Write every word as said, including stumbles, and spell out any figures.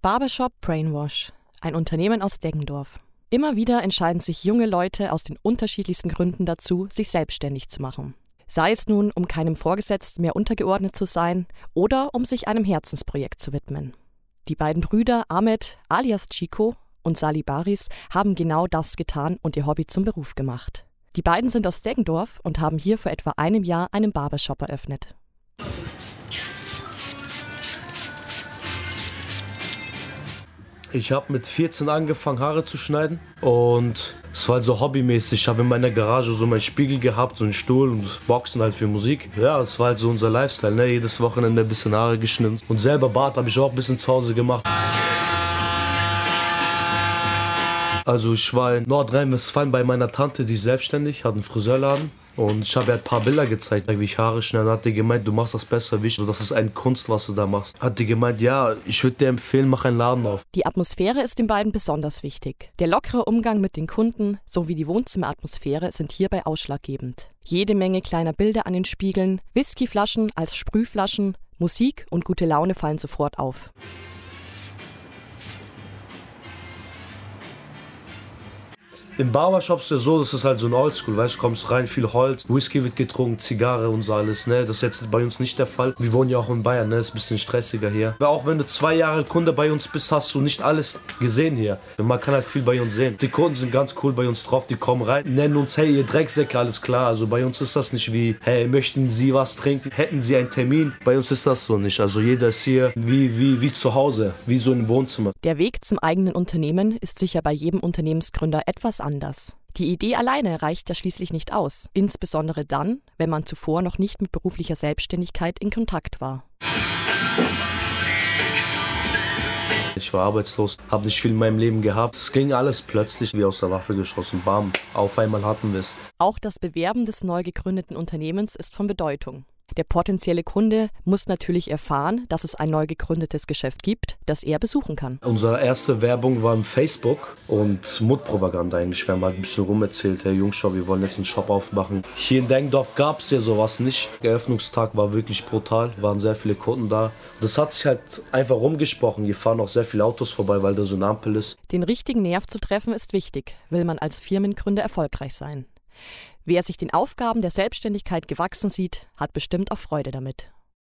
Barbershop Brainwash, ein Unternehmen aus Deggendorf. Immer wieder entscheiden sich junge Leute aus den unterschiedlichsten Gründen dazu, sich selbstständig zu machen. Sei es nun, um keinem Vorgesetzten mehr untergeordnet zu sein oder um sich einem Herzensprojekt zu widmen. Die beiden Brüder Ahmed alias Chico und Sali Baris haben genau das getan und ihr Hobby zum Beruf gemacht. Die beiden sind aus Deggendorf und haben hier vor etwa einem Jahr einen Barbershop eröffnet. Ich habe mit vierzehn angefangen, Haare zu schneiden und es war halt so hobbymäßig. Ich habe in meiner Garage so meinen Spiegel gehabt, so einen Stuhl und Boxen halt für Musik. Ja, das war halt so unser Lifestyle, ne? Jedes Wochenende ein bisschen Haare geschnitten. Und selber Bart habe ich auch ein bisschen zu Hause gemacht. Also ich war in Nordrhein-Westfalen bei meiner Tante, die ist selbstständig, hat einen Friseurladen. Und ich habe ihr ein paar Bilder gezeigt, wie ich Haare schneide. Hat die gemeint, du machst das besser wie ich. Also das ist eine Kunst, was du da machst. Hat die gemeint, ja, ich würde dir empfehlen, mach einen Laden auf. Die Atmosphäre ist den beiden besonders wichtig. Der lockere Umgang mit den Kunden sowie die Wohnzimmeratmosphäre sind hierbei ausschlaggebend. Jede Menge kleiner Bilder an den Spiegeln, Whiskyflaschen als Sprühflaschen, Musik und gute Laune fallen sofort auf. Im Barbershop ist ja so, das ist halt so ein Oldschool, weißt du, kommst rein, viel Holz, Whisky wird getrunken, Zigarre und so alles, ne, das ist jetzt bei uns nicht der Fall. Wir wohnen ja auch in Bayern, ne, ist ein bisschen stressiger hier. Aber auch wenn du zwei Jahre Kunde bei uns bist, hast du nicht alles gesehen hier. Man kann halt viel bei uns sehen. Die Kunden sind ganz cool bei uns drauf, die kommen rein, nennen uns, hey, ihr Drecksäcke, alles klar. Also bei uns ist das nicht wie, hey, möchten Sie was trinken? Hätten Sie einen Termin? Bei uns ist das so nicht. Also jeder ist hier wie, wie, wie zu Hause, wie so im Wohnzimmer. Der Weg zum eigenen Unternehmen ist sicher bei jedem Unternehmensgründer etwas anders. Die Idee alleine reicht ja schließlich nicht aus, insbesondere dann, wenn man zuvor noch nicht mit beruflicher Selbstständigkeit in Kontakt war. Ich war arbeitslos, habe nicht viel in meinem Leben gehabt. Es ging alles plötzlich wie aus der Waffe geschossen. Bam, auf einmal hatten wir es. Auch das Bewerben des neu gegründeten Unternehmens ist von Bedeutung. Der potenzielle Kunde muss natürlich erfahren, dass es ein neu gegründetes Geschäft gibt, das er besuchen kann. Unsere erste Werbung war im Facebook und Mundpropaganda eigentlich. Wir haben halt ein bisschen rumerzählt, hey Jungs, schau, wir wollen jetzt einen Shop aufmachen. Hier in Deggendorf gab es ja sowas nicht. Der Eröffnungstag war wirklich brutal, waren sehr viele Kunden da. Das hat sich halt einfach rumgesprochen. Hier fahren auch sehr viele Autos vorbei, weil da so eine Ampel ist. Den richtigen Nerv zu treffen ist wichtig, will man als Firmengründer erfolgreich sein. Wer sich den Aufgaben der Selbstständigkeit gewachsen sieht, hat bestimmt auch Freude damit.